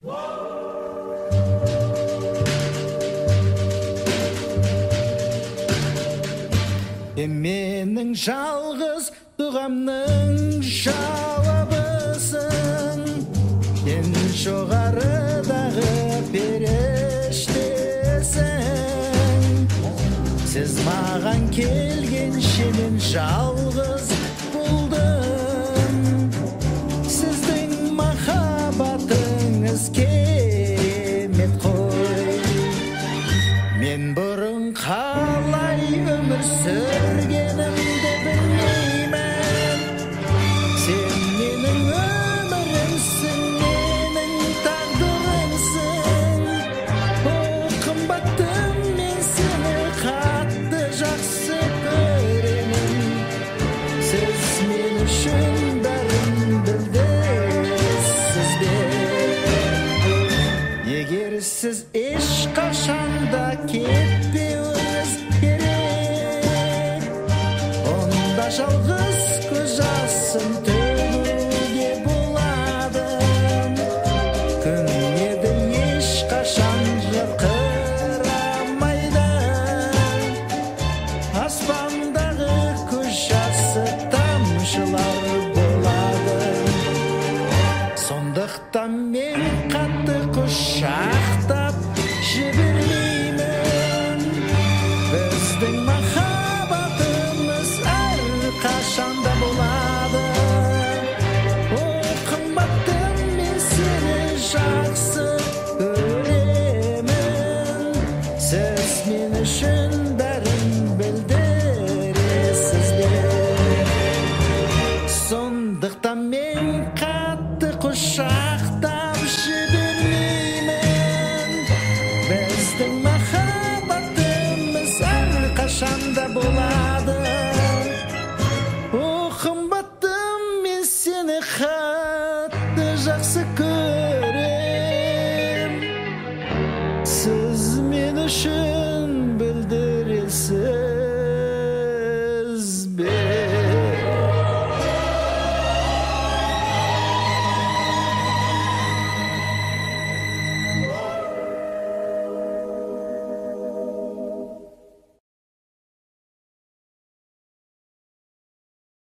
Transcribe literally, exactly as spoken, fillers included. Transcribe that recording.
Менің жалғыз дұғамның жауабысың, сен жоғарыдағы періштесің. Сіз маған келгенше мен жалғыз болдым, сіздің махаббатыңыз керемет қой. Мен бұрын қалай өмір сүргенімді білмеймін, сен менің өмірімсің, менің тағдырымсың. О қымбаттым, мен сені қатты жақсы көремін, сіз мен үшін бәрін білдіңіз бе? Егер сіз ешқашанда кетпеуіңіз керек, онда жалғыз көз жасын төгуге болады. Күнеді ешқашан жарқырамайды, аспандағы көз жасы тамшылар болады. Сондықтан мен қатты құшақтап жібермеймін,